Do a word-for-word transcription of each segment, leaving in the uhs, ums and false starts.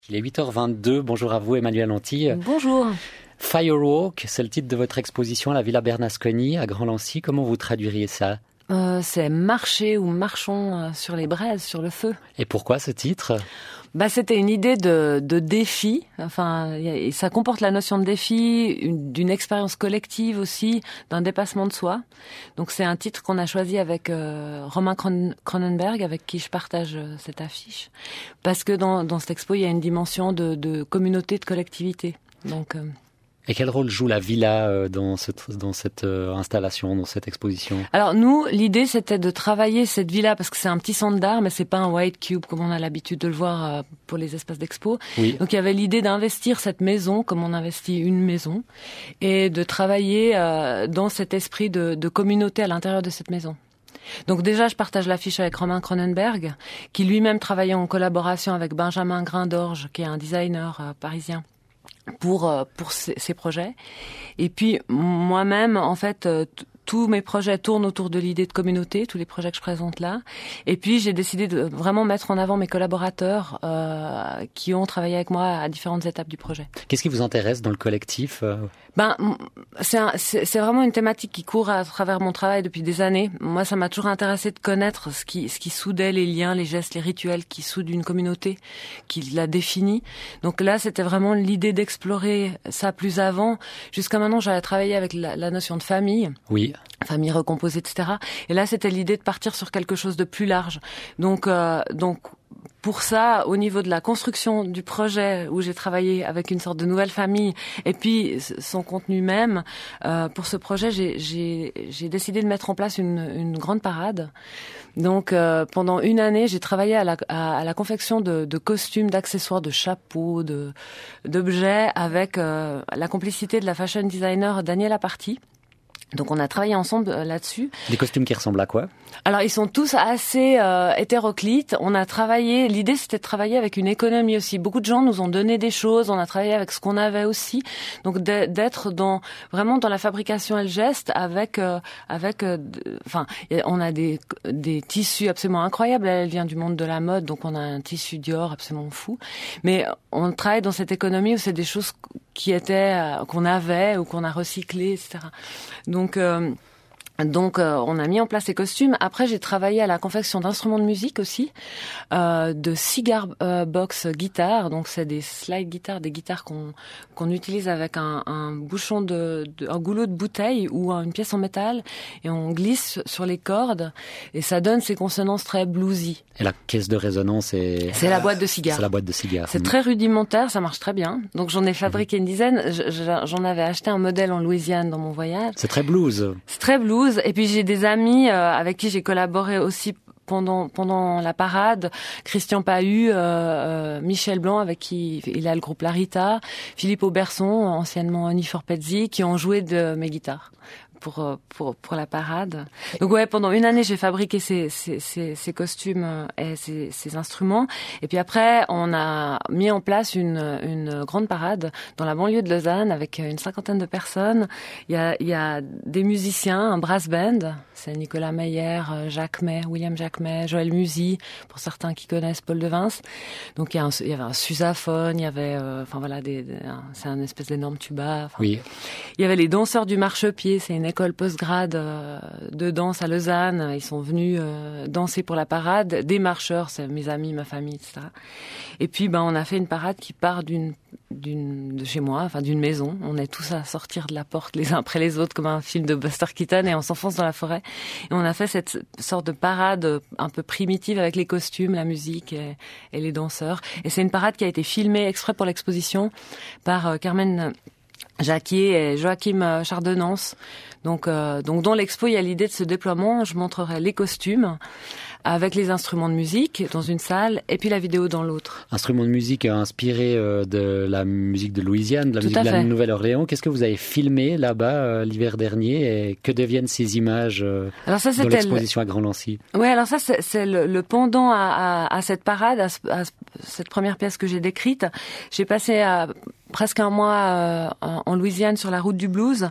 Il est huit heures vingt-deux, bonjour à vous Emmanuelle Anti. Bonjour. Firewalk, c'est le titre de votre exposition à la Villa Bernasconi à Grand-Lancy. Comment vous traduiriez ça ? euh, C'est marcher ou marchons euh, sur les braises, sur le feu. Et pourquoi ce titre ? Bah, c'était une idée de, de défi. Enfin, y a, ça comporte la notion de défi, une, d'une expérience collective aussi, d'un dépassement de soi. Donc c'est un titre qu'on a choisi avec euh, Romain Cron- Cronenberg, avec qui je partage euh, cette affiche, parce que dans, dans cette expo il y a une dimension de, de communauté, de collectivité. Donc euh, Et quel rôle joue la villa dans cette, dans cette installation, dans cette exposition ? Alors nous, l'idée c'était de travailler cette villa parce que c'est un petit centre d'art, mais c'est pas un white cube comme on a l'habitude de le voir pour les espaces d'expo. Oui. Donc il y avait l'idée d'investir cette maison comme on investit une maison et de travailler euh, dans cet esprit de, de communauté à l'intérieur de cette maison. Donc déjà, je partage l'affiche avec Romain Cronenberg, qui lui-même travaillait en collaboration avec Benjamin Grindorge, qui est un designer euh, parisien, pour pour ces, ces projets. Et puis moi-même, en fait, t- tous mes projets tournent autour de l'idée de communauté, tous les projets que je présente là. Et puis j'ai décidé de vraiment mettre en avant mes collaborateurs euh, qui ont travaillé avec moi à différentes étapes du projet. Qu'est-ce qui vous intéresse dans le collectif ? Ben, c'est, un, c'est, c'est vraiment une thématique qui court à travers mon travail depuis des années. Moi, ça m'a toujours intéressé de connaître ce qui, ce qui soudait les liens, les gestes, les rituels qui soudent une communauté, qui la définit. Donc là, c'était vraiment l'idée d'explorer ça plus avant. Jusqu'à maintenant, j'avais travaillé avec la, la notion de famille. Oui. Famille recomposée, et cetera. Et là, c'était l'idée de partir sur quelque chose de plus large. Donc, euh, donc, pour ça, au niveau de la construction du projet, où j'ai travaillé avec une sorte de nouvelle famille, et puis son contenu même, euh, pour ce projet, j'ai, j'ai, j'ai décidé de mettre en place une, une grande parade. Donc, euh, pendant une année, j'ai travaillé à la, à, à la confection de, de costumes, d'accessoires, de chapeaux, de, d'objets, avec euh, la complicité de la fashion designer Daniela Parti. Donc on a travaillé ensemble là-dessus. Des costumes qui ressemblent à quoi ? Alors ils sont tous assez euh, hétéroclites. On a travaillé, l'idée c'était de travailler avec une économie aussi. Beaucoup de gens nous ont donné des choses, on a travaillé avec ce qu'on avait aussi. Donc d'être dans vraiment dans la fabrication et le geste avec euh, avec euh, enfin on a des des tissus absolument incroyables. Elle vient du monde de la mode, donc on a un tissu Dior absolument fou. Mais on travaille dans cette économie où c'est des choses qui étaient euh, qu'on avait ou qu'on a recyclées, et cetera. Donc euh, Donc, euh, on a mis en place ces costumes. Après, j'ai travaillé à la confection d'instruments de musique aussi, euh, de cigar euh, box guitare. Donc, c'est des slide guitares, des guitares qu'on qu'on utilise avec un, un bouchon de, de, un goulot de bouteille ou une pièce en métal, et on glisse sur les cordes, et ça donne ces consonances très bluesy. Et la caisse de résonance est... C'est la boîte de cigare. C'est la boîte de cigare. C'est très rudimentaire, ça marche très bien. Donc, j'en ai fabriqué mmh. une dizaine. Je, je, j'en avais acheté un modèle en Louisiane dans mon voyage. C'est très blues. C'est très blues. Et puis j'ai des amis euh, avec qui j'ai collaboré aussi pendant pendant la parade. Christian Pahu, euh, euh, Michel Blanc avec qui il a le groupe Larita, Philippe Auberson, anciennement Onifor Pezzi, qui ont joué de mes guitares pour pour pour la parade. Donc ouais, pendant une année j'ai fabriqué ces ces ces, ces costumes et ces, ces instruments. Et puis après on a mis en place une une grande parade dans la banlieue de Lausanne avec une cinquantaine de personnes. Il y a il y a des musiciens, un brass band. C'est Nicolas Meyer, Jacques May, William Jacques May, Joël Musy, pour certains qui connaissent Paul Devins. Donc il y, a un, il y avait un susaphone, il y avait, euh, enfin voilà, des, des, un, c'est un espèce d'énorme tuba. Oui. Il y avait les danseurs du marchepied, c'est une école post-grade euh, de danse à Lausanne. Ils sont venus euh, danser pour la parade. Des marcheurs, c'est mes amis, ma famille, et cetera. Et puis ben on a fait une parade qui part d'une d'une de chez moi, enfin d'une maison. On est tous à sortir de la porte les uns après les autres comme un film de Buster Keaton et on s'enfonce dans la forêt. Et on a fait cette sorte de parade un peu primitive avec les costumes, la musique et, et les danseurs. Et c'est une parade qui a été filmée exprès pour l'exposition par euh, Carmen Jacquier et Joachim Chardonnance. Donc, euh, donc dans l'expo, il y a l'idée de ce déploiement. Je montrerai les costumes avec les instruments de musique dans une salle et puis la vidéo dans l'autre. Instruments de musique inspirés de la musique de Louisiane, de la Tout musique de la fait. Nouvelle-Orléans. Qu'est-ce que vous avez filmé là-bas euh, l'hiver dernier et que deviennent ces images euh, alors ça, dans l'exposition le... à Grand-Lancy ? Oui, alors ça, c'est, c'est le, le pendant à, à, à cette parade, à, à cette première pièce que j'ai décrite. J'ai passé à presque un mois euh, en Louisiane sur la route du blues.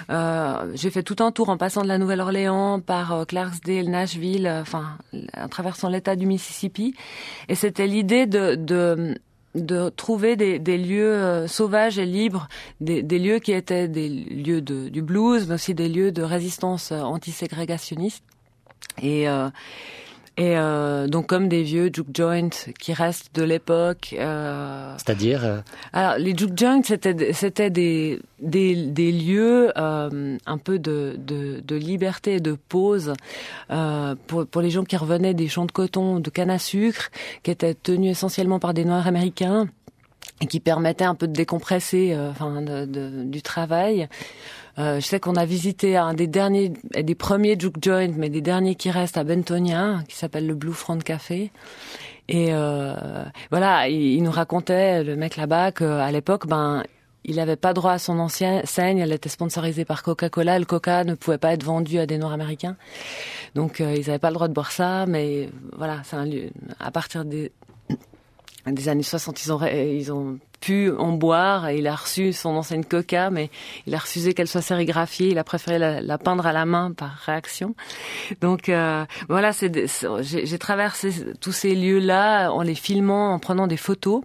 Euh, j'ai fait tout un tour en passant de la Nouvelle-Orléans par euh, Clarksdale, Nashville, enfin euh, en traversant l'État du Mississippi. Et c'était l'idée de, de de trouver des, des lieux euh, sauvages et libres, des, des lieux qui étaient des lieux de, du blues, mais aussi des lieux de résistance anti-ségrégationniste. Et euh, Et euh, donc comme des vieux juke joints qui restent de l'époque. Euh... C'est-à-dire euh... Alors les juke joints, c'était c'était des des des lieux euh, un peu de de de liberté et de pause euh, pour pour les gens qui revenaient des champs de coton, de canne à sucre, qui étaient tenus essentiellement par des Noirs américains et qui permettaient un peu de décompresser, euh, enfin de, de, du travail. Euh, je sais qu'on a visité un des derniers, des premiers juke joints, mais des derniers qui restent à Bentonia, qui s'appelle le Blue Front Café. Et euh, voilà, il, il nous racontait, le mec là-bas, qu'à l'époque, ben, il n'avait pas droit à son enseigne, elle était sponsorisée par Coca-Cola. Le Coca ne pouvait pas être vendu à des Noirs américains, donc euh, ils n'avaient pas le droit de boire ça. Mais voilà, c'est un lieu. À partir des des années soixante, ils ont ils ont pu en boire, et il a reçu son enseigne Coca, mais il a refusé qu'elle soit sérigraphiée, il a préféré la, la peindre à la main par réaction. Donc euh, voilà, c'est, c'est j'ai, j'ai traversé tous ces lieux-là en les filmant, en prenant des photos,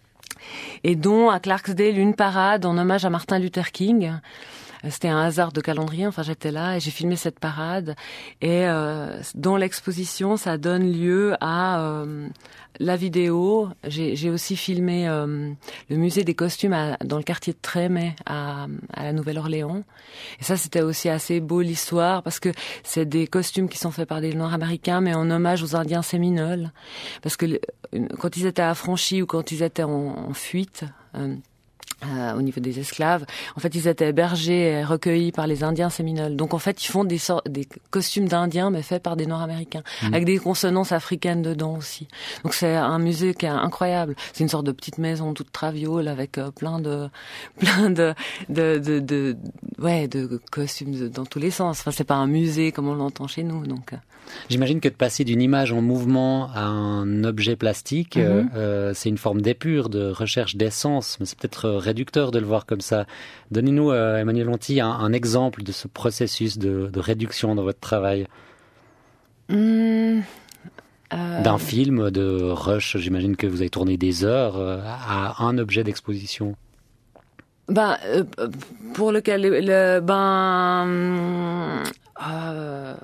et dont à Clarksdale une parade en hommage à Martin Luther King. C'était un hasard de calendrier, enfin j'étais là et j'ai filmé cette parade, et euh, dans l'exposition ça donne lieu à euh, la vidéo. J'ai, j'ai aussi filmé euh, le musée des costumes à, dans le quartier de Tremay à, à la Nouvelle-Orléans, et ça c'était aussi assez beau l'histoire, parce que c'est des costumes qui sont faits par des Noirs américains mais en hommage aux Indiens Séminoles, parce que quand ils étaient affranchis ou quand ils étaient en, en fuite euh, Euh, au niveau des esclaves, en fait, ils étaient hébergés et recueillis par les Indiens Séminoles. Donc, en fait, ils font des sortes, des costumes d'Indiens, mais faits par des Noirs américains, mmh. avec des consonances africaines dedans aussi. Donc, c'est un musée qui est incroyable. C'est une sorte de petite maison toute traviole avec euh, plein de, plein de, de, de, de, ouais, de costumes de, dans tous les sens. Enfin, c'est pas un musée comme on l'entend chez nous, donc. Euh. J'imagine que de passer d'une image en mouvement à un objet plastique, mmh. euh, c'est une forme d'épure, de recherche d'essence, mais c'est peut-être réducteur de le voir comme ça. Donnez-nous, euh, Emmanuel Lonty, un, un exemple de ce processus de, de réduction dans votre travail. Mmh, euh... D'un film, de rush, j'imagine que vous avez tourné des heures, euh, à un objet d'exposition. Ben, euh, pour lequel, le, le ben... Euh...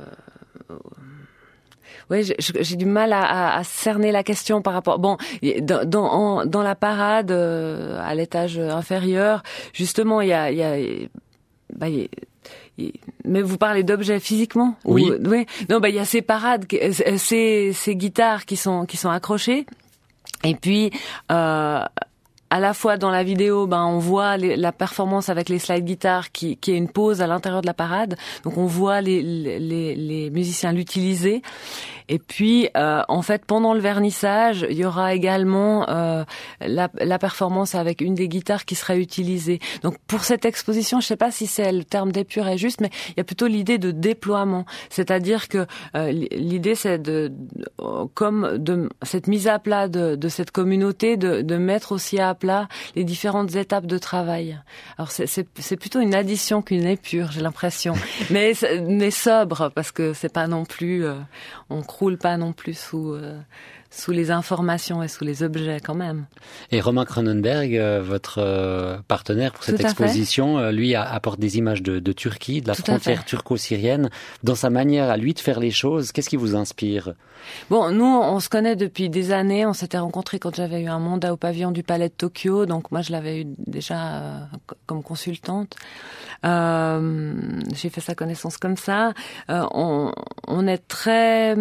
Oui, j'ai, j'ai du mal à, à, à cerner la question par rapport. Bon, dans dans, en, dans la parade euh, à l'étage inférieur, justement, il y a, il y a, bah, il y a, mais vous parlez d'objets physiquement? Oui. Ou, oui. Non, bah il y a ces parades, ces ces guitares qui sont qui sont accrochées, et puis. Euh, À la fois dans la vidéo, ben on voit les, la performance avec les slide guitares qui, qui est une pause à l'intérieur de la parade. Donc on voit les, les, les musiciens l'utiliser. Et puis euh, en fait pendant le vernissage, il y aura également euh, la, la performance avec une des guitares qui sera utilisée. Donc pour cette exposition, je sais pas si c'est le terme d'épure est juste, mais il y a plutôt l'idée de déploiement. C'est-à-dire que euh, l'idée c'est de, de comme de cette mise à plat de, de cette communauté, de, de mettre aussi à plat les différentes étapes de travail. Alors c'est, c'est, c'est plutôt une addition qu'une épure, j'ai l'impression, mais mais sobre, parce que c'est pas non plus, euh, on croule pas non plus sous euh, sous les informations et sous les objets quand même. Et Romain Cronenberg, euh, votre euh, partenaire pour cette Tout à exposition, euh, lui a, apporte des images de, de Turquie, de la Tout frontière turco-syrienne. Dans sa manière à lui de faire les choses, qu'est-ce qui vous inspire? Bon, nous, on se connaît depuis des années. On s'était rencontrés quand j'avais eu un mandat au pavillon du Palais de Tokyo. Donc moi, je l'avais eu déjà euh, comme consultante. Euh, j'ai fait sa connaissance comme ça. Euh, on, on est très...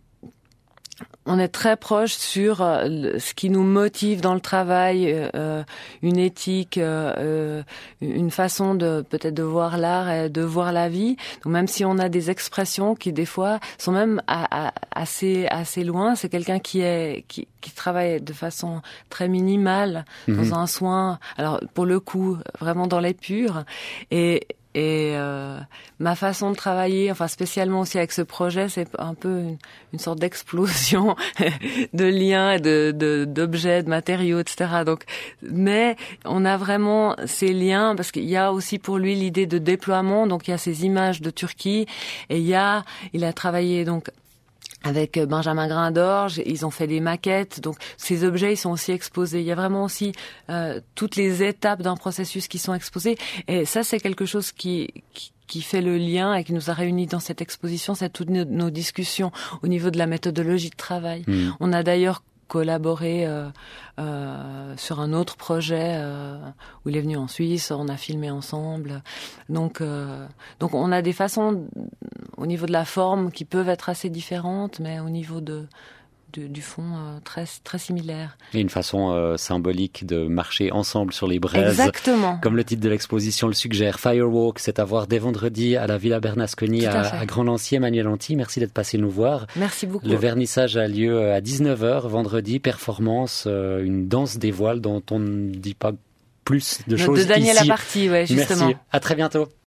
On est très proche sur euh, ce qui nous motive dans le travail, euh, une éthique, euh, une façon de peut-être de voir l'art et de voir la vie. Donc même si on a des expressions qui des fois sont même à, à, assez assez loin, c'est quelqu'un qui est qui, qui travaille de façon très minimale, mmh. dans un soin. Alors pour le coup, vraiment dans l'épure. Et Et euh, ma façon de travailler, enfin spécialement aussi avec ce projet, c'est un peu une, une sorte d'explosion de liens, de, de d'objets, de matériaux, et cetera. Donc, mais on a vraiment ces liens parce qu'il y a aussi pour lui l'idée de déploiement. Donc il y a ces images de Turquie et il y a, il a travaillé donc avec Benjamin Grindorge, ils ont fait des maquettes, donc ces objets ils sont aussi exposés. Il y a vraiment aussi euh, toutes les étapes d'un processus qui sont exposées, et ça c'est quelque chose qui, qui qui fait le lien et qui nous a réunis dans cette exposition, c'est toutes nos, nos discussions au niveau de la méthodologie de travail. Mmh. On a d'ailleurs collaboré euh, euh, sur un autre projet euh, où il est venu en Suisse, on a filmé ensemble. Donc, euh, donc on a des façons au niveau de la forme qui peuvent être assez différentes, mais au niveau de Du, du fond euh, très très similaire. Et une façon euh, symbolique de marcher ensemble sur les braises. Exactement. Comme le titre de l'exposition le suggère. Firewalk, c'est à voir dès vendredi à la Villa Bernasconi à, à, à Grand-Lancy. Emmanuel Lanty, merci d'être passé nous voir. Merci beaucoup. Le vernissage a lieu à dix-neuf heures vendredi. Performance, euh, une danse des voiles dont on ne dit pas plus de de choses de Daniel ici. Aparti, ouais, justement. Merci. À très bientôt.